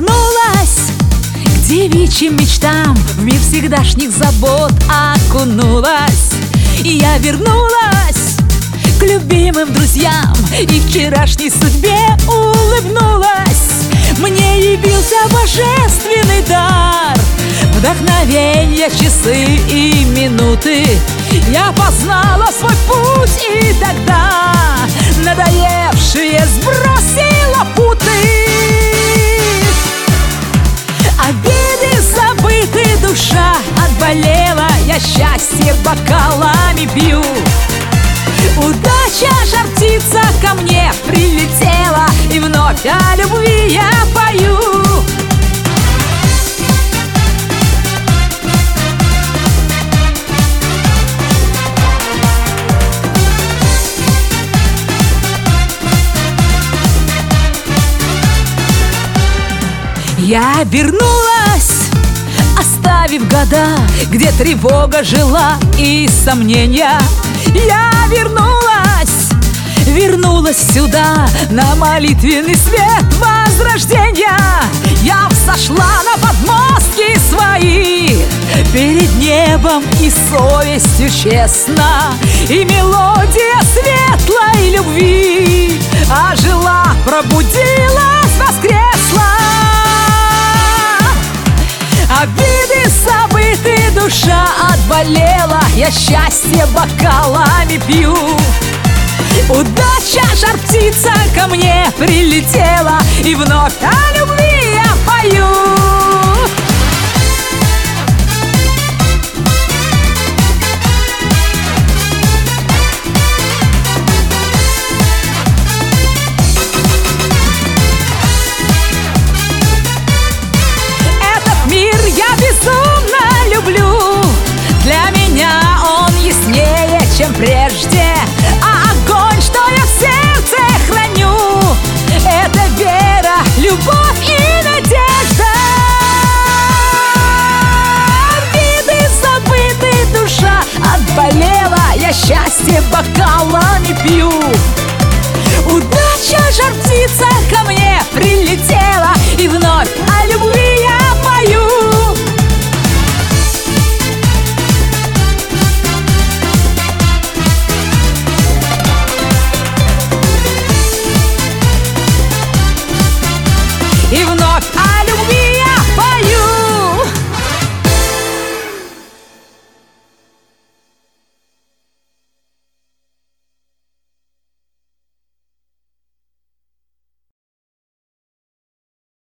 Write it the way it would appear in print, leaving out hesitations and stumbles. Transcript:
вернулась к девичьим мечтам, в мир всегдашних забот окунулась. И я вернулась к любимым друзьям и вчерашней судьбе улыбнулась. Мне явился божественный дар, вдохновенья, часы и минуты. Я познала свой путь, и тогда надоевшие сбросила путы. Обиды забыты, душа отболела, я счастье бокалами пью. Удача, жар птица, ко мне прилетела, и вновь о любви я пою. Я вернулась, оставив года, где тревога жила и сомнения. Я вернулась сюда, на молитвенный свет возрождения. Я взошла на подмостки свои, перед небом и совестью честно. И мелодия светлой любви ожила, пробудилась, воскресла. Обиды забыты, душа отболела, я счастье бокалами пью. Удача, жар птица, ко мне прилетела, и вновь о любви